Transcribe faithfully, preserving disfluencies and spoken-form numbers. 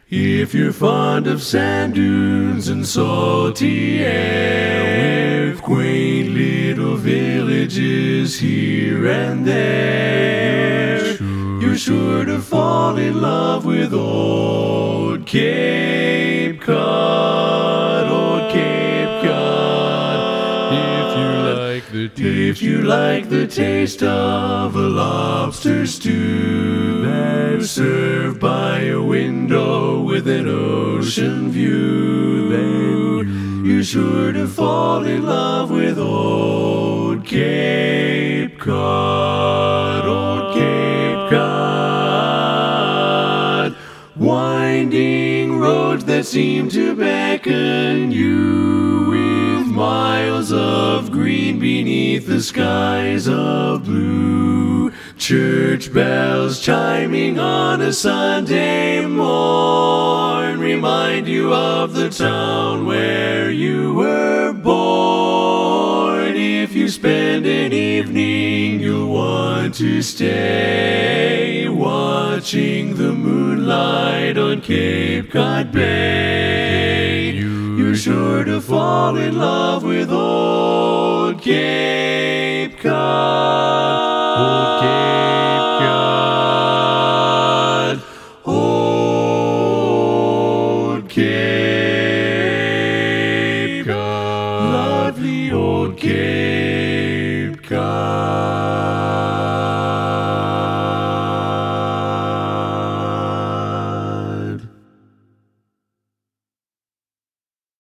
If you're fond of sand dunes and salty air, with quaint little villages here and there, you're sure to fall in love with old Cape Cod, old Cape Cod. If you like the taste, if you like the taste of a lobster stew that's served by a window with an ocean view, then you're sure to fall in love with old Cape Cod, old Cape Cod. Winding roads that seem to beckon you, with miles of green beneath the skies of blue. Church bells chiming on a Sunday morn remind you of the town where you were born. If you spend an evening, you'll want to stay, watching the moonlight on Cape Cod Bay. You're sure to fall in love with old Cape Cod, old Cape Cod, old Cape Cod, lovely old Cape